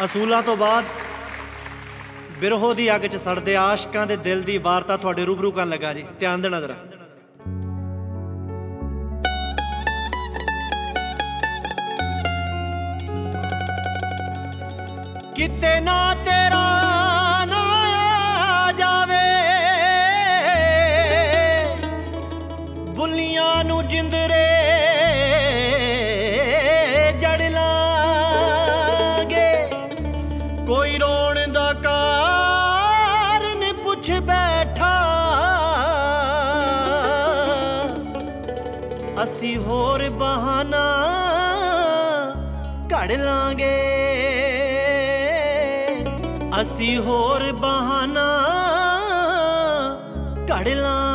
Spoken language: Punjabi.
ਅਸੂਲਾਂ ਤੋਂ ਬਾਅਦ ਬਿਰਹੋ ਦੀ ਅੱਗ 'ਚ ਸੜਦੇ ਆਸ਼ਕਾਂ ਦੇ ਦਿਲ ਦੀ ਵਾਰਤਾ ਤੁਹਾਡੇ ਰੂਬਰੂ ਕਰਨ ਲੱਗਾ ਜੀ। ਧਿਆਨ ਦੇਣਾ ਜ਼ਰਾ। ਕਿਤੇ ਨਾ ਤੇਰਾ ਨਾ ਆ ਜਾਵੇ, ਬੁੱਲੀਆਂ ਨੂੰ ਜਿੰਦਰੇ ਜੜ ਲਾਂਗੇ। ਕੋਈ ਰੋਣ ਦਾ ਕਾਰਨ ਪੁੱਛ ਬੈਠਾ, ਅਸੀਂ ਹੋਰ ਬਹਾਨਾ ਘੜ ਲਾਂਗੇ। ਅਸੀਂ ਹੋਰ ਬਹਾਨਾ ਘੜ ਲਾਂਗੇ।